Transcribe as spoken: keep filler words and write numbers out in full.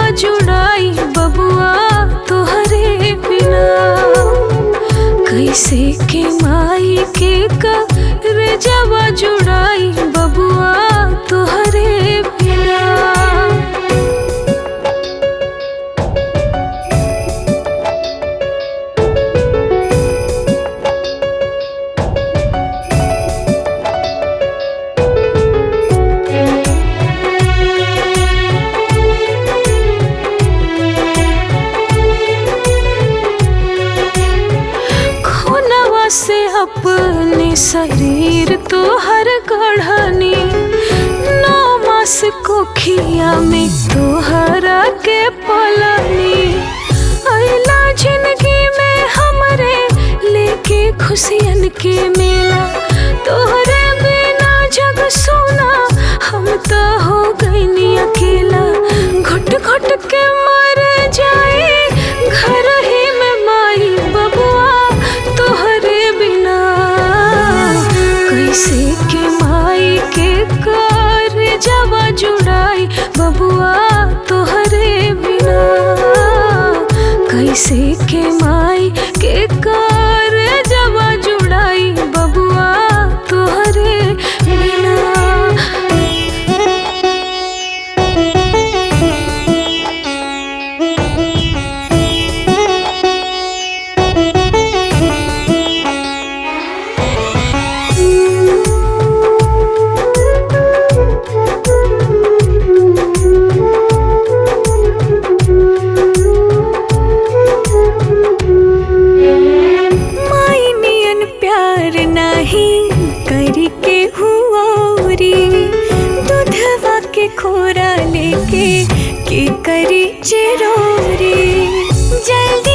जुड़ाई बबुआ तोहरे बिना। कैसे के माई के कर जवा जुड़ाई बबुआ तोहरे बिना। से अपने शरीर तो हर गढ़नी नौ मास कोखिया में तोहरा के पलनी। अइला जिंदगी में हमरे लेके खुशियन के मेला। तोहरे बिना जग सोना हम तो हो गईनी अकेला। घुट घुट के मर जाए घर ही में माई बबुआ तोहरे बिना। कैसे के माई के कर जवा जुड़ाई बबुआ तोहरे बिना। कैसे के माई के कर जवा जुड़ाई बबुआ तोहरे बिना। खोरा लेके के करी चिरोरी जल्दी